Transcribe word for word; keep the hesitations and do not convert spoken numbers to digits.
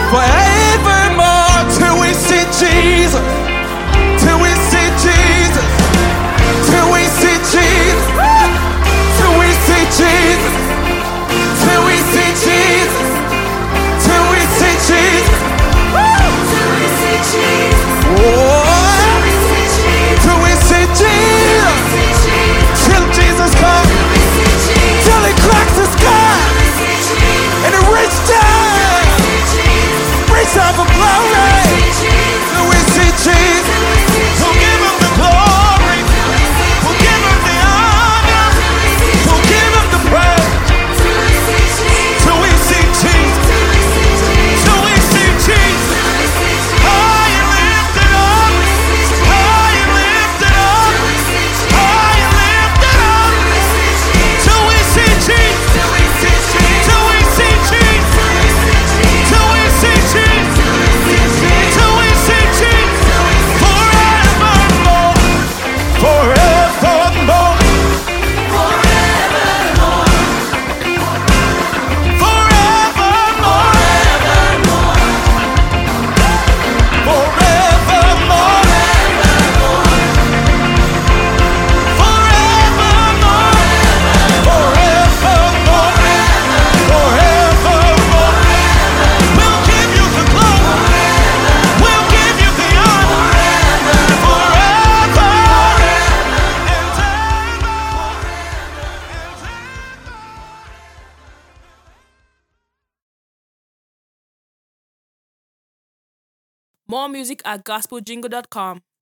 forevermore, till we see Jesus, till we see Jesus, till we see Jesus, till we see Jesus, till we see Jesus, till we see Jesus, till we see Jesus, till we see Jesus, till Jesus comes, till He cracks the sky, and He reaches down, reach out for glory, till we see Jesus. We'll give Him the glory, we'll give Him the honor, we'll give Him the praise, till we see Jesus, till we see Jesus. High and lifted up, high and lifted up, high and lifted up, till we see Jesus, till we see Jesus, till we see Jesus, till we see Jesus, till we see Jesus, forevermore, forevermore, forevermore, forevermore, forevermore, forevermore. We'll give You the glory, we'll give You the honor, forever and More music at gospel jingle dot com.